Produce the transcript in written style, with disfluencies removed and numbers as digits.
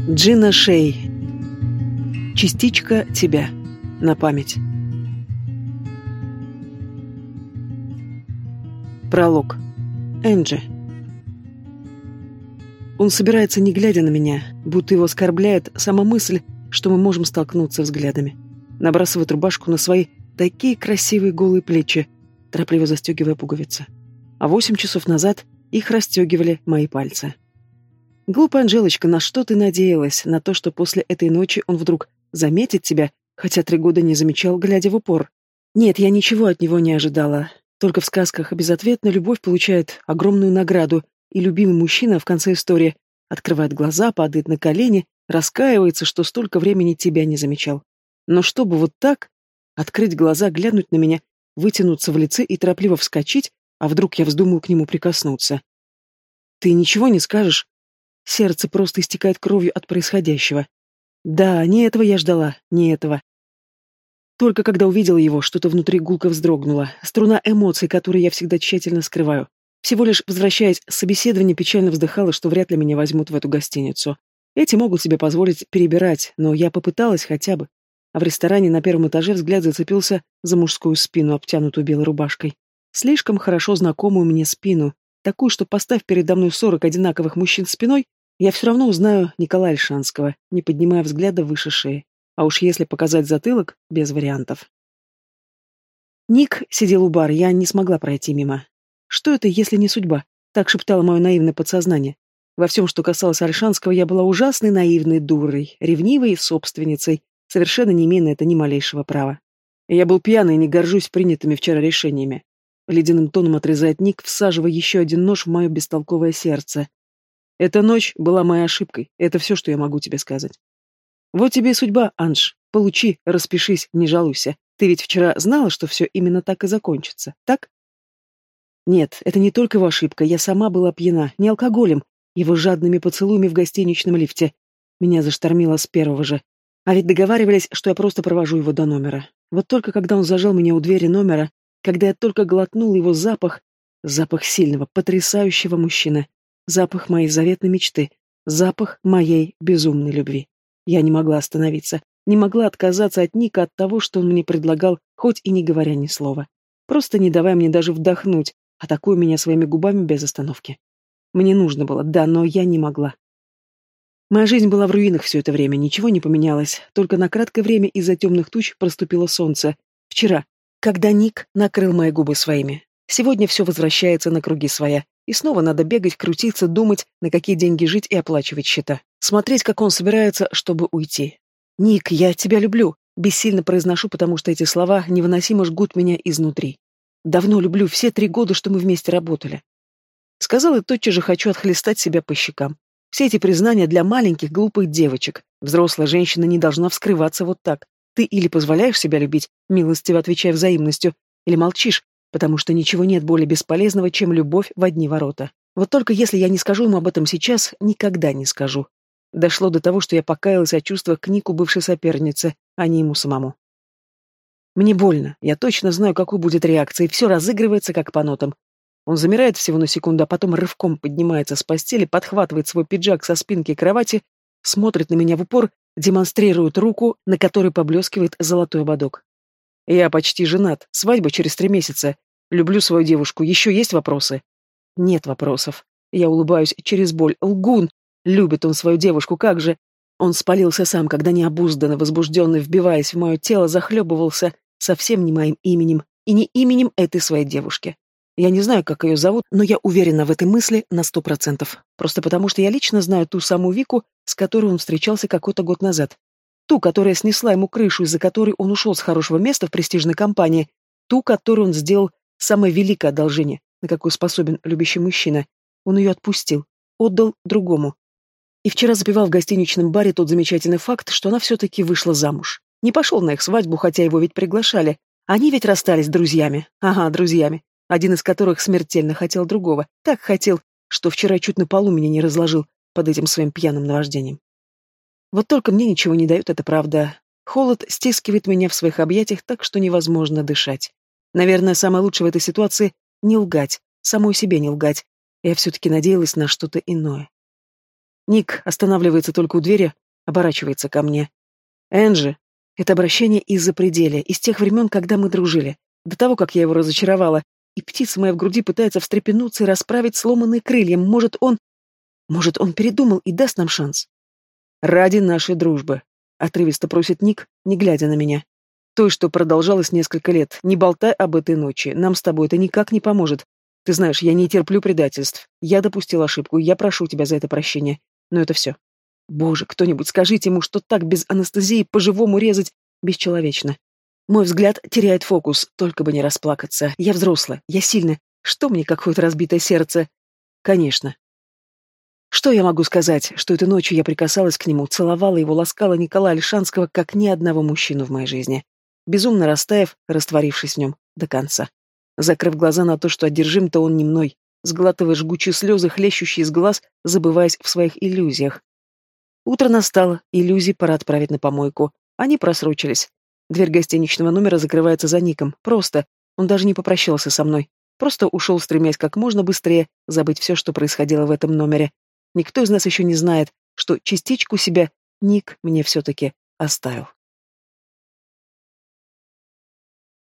Джина Шей. Частичка тебя. На память. Пролог. Энджи. Он собирается, не глядя на меня, будто его оскорбляет сама мысль, что мы можем столкнуться взглядами. Набрасывает рубашку на свои такие красивые голые плечи, торопливо застегивая пуговицы. А 8 часов назад их расстегивали мои пальцы. Глупая Анжелочка, на что ты надеялась? На то, что после этой ночи он вдруг заметит тебя, хотя 3 года не замечал, глядя в упор? Нет, я ничего от него не ожидала. Только в сказках безответная любовь получает огромную награду, и любимый мужчина в конце истории открывает глаза, падает на колени, раскаивается, что столько времени тебя не замечал. Но чтобы вот так открыть глаза, глянуть на меня, вытянуться в лице и торопливо вскочить, а вдруг я вздумаю к нему прикоснуться? Ты ничего не скажешь? Сердце просто истекает кровью от происходящего. Да, не этого я ждала, не этого. Только когда увидела его, что-то внутри гулко вздрогнуло. Струна эмоций, которые я всегда тщательно скрываю. Всего лишь, возвращаясь с собеседования, печально вздыхала, что вряд ли меня возьмут в эту гостиницу. Эти могут себе позволить перебирать, но я попыталась хотя бы. А в ресторане на 1-м этаже взгляд зацепился за мужскую спину, обтянутую белой рубашкой. Слишком хорошо знакомую мне спину. Такую, что поставь передо мной 40 одинаковых мужчин спиной, я все равно узнаю Николая Ольшанского, не поднимая взгляда выше шеи. А уж если показать затылок, без вариантов. Ник сидел у бара, я не смогла пройти мимо. Что это, если не судьба? Так шептало мое наивное подсознание. Во всем, что касалось Ольшанского, я была ужасной наивной дурой, ревнивой собственницей, совершенно не имея на это ни малейшего права. Я был пьяный и не горжусь принятыми вчера решениями. Ледяным тоном отрезает Ник, всаживая еще один нож в мое бестолковое сердце. Эта ночь была моей ошибкой. Это все, что я могу тебе сказать. Вот тебе и судьба, Анж. Получи, распишись, не жалуйся. Ты ведь вчера знала, что все именно так и закончится, так? Нет, это не только его ошибка. Я сама была пьяна, не алкоголем, его жадными поцелуями в гостиничном лифте. Меня заштормило с первого же. А ведь договаривались, что я просто провожу его до номера. Вот только когда он зажал меня у двери номера, когда я только глотнул его запах, запах сильного, потрясающего мужчины, запах моей заветной мечты, запах моей безумной любви. Я не могла остановиться, не могла отказаться от Ника, от того, что он мне предлагал, хоть и не говоря ни слова. Просто не давая мне даже вдохнуть, атакуя меня своими губами без остановки. Мне нужно было, да, но я не могла. Моя жизнь была в руинах все это время, ничего не поменялось, только на краткое время из-за темных туч проступило солнце. Вчера, когда Ник накрыл мои губы своими. Сегодня все возвращается на круги своя. И снова надо бегать, крутиться, думать, на какие деньги жить и оплачивать счета. Смотреть, как он собирается, чтобы уйти. «Ник, я тебя люблю», — бессильно произношу, потому что эти слова невыносимо жгут меня изнутри. «Давно люблю, все 3 года, что мы вместе работали». Сказала и тотчас же хочу отхлестать себя по щекам. Все эти признания для маленьких, глупых девочек. Взрослая женщина не должна вскрываться вот так. Ты или позволяешь себя любить, милостиво отвечая взаимностью, или молчишь, потому что ничего нет более бесполезного, чем любовь в одни ворота. Вот только если я не скажу ему об этом сейчас, никогда не скажу. Дошло до того, что я покаялась о чувствах к Нику бывшей соперницы, а не ему самому. Мне больно, я точно знаю, какой будет реакция, и все разыгрывается как по нотам. Он замирает всего на секунду, а потом рывком поднимается с постели, подхватывает свой пиджак со спинки кровати, смотрит на меня в упор, демонстрирует руку, на которой поблескивает золотой ободок. Я почти женат, свадьба через 3 месяца. Люблю свою девушку, еще есть вопросы? Нет вопросов. Я улыбаюсь через боль. Лгун! Любит он свою девушку, как же? Он спалился сам, когда необузданно, возбужденный, вбиваясь в мое тело, захлебывался совсем не моим именем и не именем этой своей девушки. Я не знаю, как ее зовут, но я уверена в этой мысли на 100%. Просто потому, что я лично знаю ту самую Вику, с которой он встречался какой-то год назад. Ту, которая снесла ему крышу, из-за которой он ушел с хорошего места в престижной компании. Ту, которую он сделал самое великое одолжение, на какое способен любящий мужчина. Он ее отпустил, отдал другому. И вчера запивал в гостиничном баре тот замечательный факт, что она все-таки вышла замуж. Не пошел на их свадьбу, хотя его ведь приглашали. Они ведь расстались друзьями. Ага, друзьями. Один из которых смертельно хотел другого. Так хотел, что вчера чуть на полу меня не разложил под этим своим пьяным наваждением. Вот только мне ничего не дает, это правда. Холод стискивает меня в своих объятиях так, что невозможно дышать. Наверное, самое лучшее в этой ситуации — не лгать, самой себе не лгать. Я все-таки надеялась на что-то иное. Ник останавливается только у двери, оборачивается ко мне. «Энджи!» Это обращение из-за пределя, из тех времен, когда мы дружили. До того, как я его разочаровала. И птица моя в груди пытается встрепенуться и расправить сломанные крылья. Может, он передумал и даст нам шанс? «Ради нашей дружбы», — отрывисто просит Ник, не глядя на меня. «Той, что продолжалось несколько лет. Не болтай об этой ночи. Нам с тобой это никак не поможет. Ты знаешь, я не терплю предательств. Я допустил ошибку, я прошу тебя за это прощения. Но это все. Боже, кто-нибудь скажите ему, что так без анестезии по-живому резать бесчеловечно. Мой взгляд теряет фокус, только бы не расплакаться. Я взрослая, я сильная. Что мне какое-то разбитое сердце? Конечно. Что я могу сказать, что этой ночью я прикасалась к нему, целовала его, ласкала Николая Альшанского, как ни одного мужчину в моей жизни, безумно растаяв, растворившись в нем до конца. Закрыв глаза на то, что одержим-то он не мной, сглатывая жгучие слезы, хлещущие из глаз, забываясь в своих иллюзиях. Утро настало, иллюзии пора отправить на помойку. Они просрочились. Дверь гостиничного номера закрывается за Ником. Просто. Он даже не попрощался со мной. Просто ушел, стремясь как можно быстрее забыть все, что происходило в этом номере. Никто из нас еще не знает, что частичку себя Ник мне все-таки оставил.